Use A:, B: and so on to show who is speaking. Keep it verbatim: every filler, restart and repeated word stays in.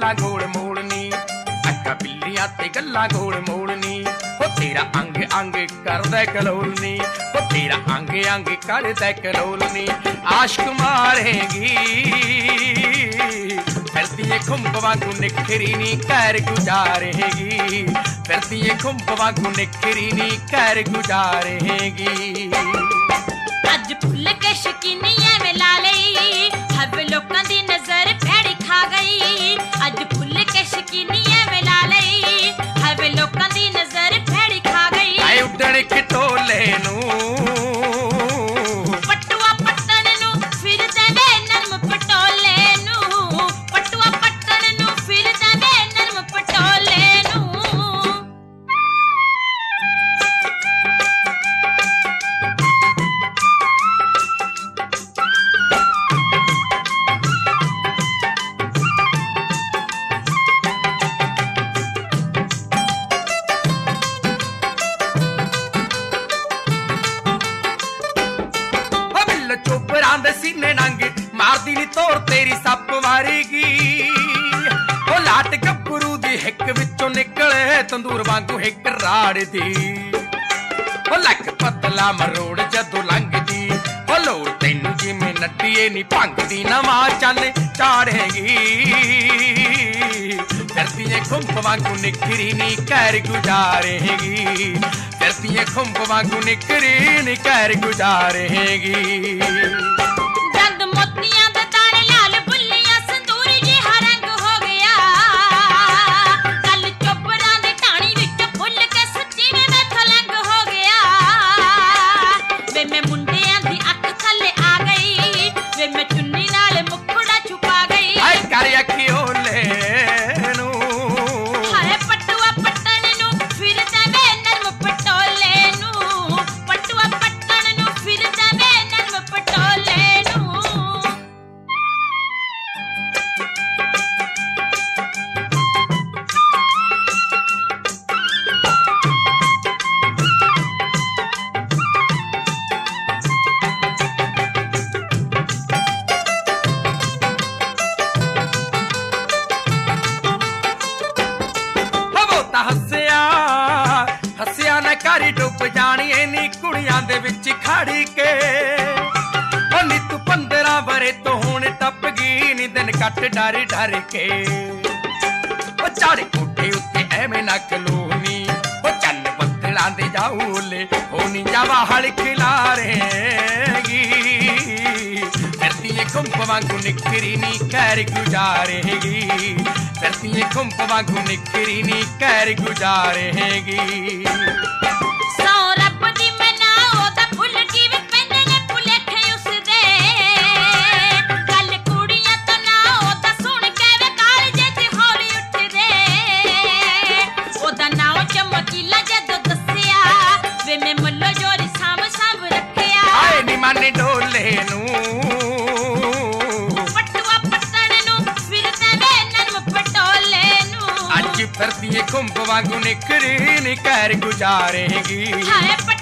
A: गल्लां गोल मोड़नी, अक्का बिल्लियां ते गल्लां गोल मोड़नी। हो तेरा अंग अंग करदा कलोलनी, हो तेरा अंग अंग करदा कलोलनी। आशिक मारेगी फिरदी ए खुंब वांगू निखरी नी कर गुजारेगी, फिरदी ए खुंब वांगू निखरी नी कर गुजारेगी।
B: अज फुल के शकीनी एवें ला लई, हब लोकां दी नजर भैड़ी खा गई। अज फुल के शकीनी एवें ला लई, हब लोकां दी नजर भैड़ी खा गई।
A: आए उडण खटोले नू
B: पटुआ पट्टन नू फिरदा वे नरम पटोले नू, पटुआ पट्टन नू फिरदा वे नरम पटोले नू।
A: चोपरां दे सीने नंग मारदी नी तोर तेरी सप मारेगी। ओ लाट गब्बरू दी हिक विचों निकले तंदूर वांगू हिक राड़ दी। ओ लक पतला मरोड़ जदों लंघदी, ओ लोड़ तैनू जिवें नड्डीए नी भंगदी नवां चन्न चाड़ेगी। फिरदी ए खुंब वांगू निखरी नी कर गुजारेगी, फिरदी ए खुंब वांगू निखरी नी कर गुजारेगी।
B: दंद मोतियां दे तारे लाल बुल्लियां संदूरी जिहा रंग हो गया। कल चोपरां दे टाणी विच फुल के सच्ची में मैं थलंग हो गया। वे मैं मुंडियां दी अख थल्ले आ गई, वे मैं चुन्नी नाल मुखड़ा छुपा गई।
A: हाय कर अखी ओले नू,
B: हाय पटुआ पट्टन नू फिरदा वे नरम पटोले नू, पटुआ पट्टन नू फिरदा वे नरम पटोले नू। हसिया हसिया न करी डुब जानी नी कुड़ियां दे विच खड़ी के। ओ नी तू पंद्रह बरे तो हुण टप गई नी दिन कट डर डर के। ओ चढ़ कोठे उत्ते एवें ना कलोनी, ओ चन्न बदलां दे जाऊले होनी जावा हल खिलारेगी। फिरदी ए खुंब वांगू निखरी नी कर गुजारेगी, फिरदी ए खुंब वांगू निखरी नी कर गुजारेगी। सौ रब दी मना ओदा फुल किवें पैंदे ने भुलेखे उसदे। गल कुड़ियां तो ना ओदा सुण के वे कालजे ते हौली उठदे। ओदा नाम चमकीला जदों दस्सिया, वे मैं मुल्लो जोरी साम साम रखिया।
A: आए नी माने डोले नू,
B: पटुआ पट्टन नू फिरदा वे नरम पटोले नू।
A: अज फिरदी ए खुंब वांगू निखरी नी कर गुजारेगी।
B: हाय